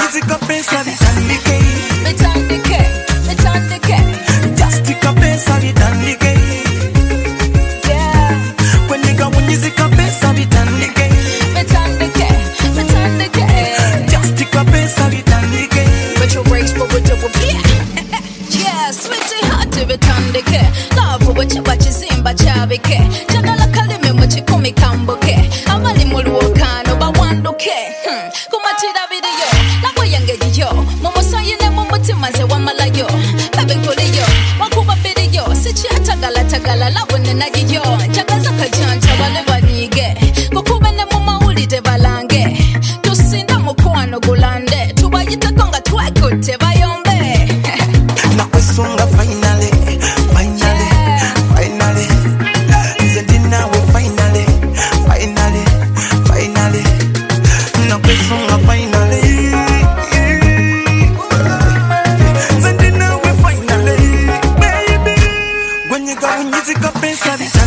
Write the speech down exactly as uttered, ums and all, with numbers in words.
unyizika pesa vitandike vitandike vitandike justika pesa vitandike yeah kwenye unyizika pesa vitandike vitandike vitandike justika pesa vitandike but your race for with double yeah yeah sweetie hot vitandike love what you what you simba chabike jagala kalime mu kikumi kambuke abali mu luokano bawanduke hmm. kumatira video labo yange yo mumusayi ne mumutima ze wamalayo babe nkoliyo wakuba video sikyatagala tagala labo ne nagiyo jagaza kajanja bale banige kukuba ne mumawulide balange tusinda mukwano gulande tubayitako nga twekutte bayombe nakwesunga finally finally finally nze ndinawe finally finally finally nakwesunga finally nze ndinawe finally baby kwenye unyizika pesa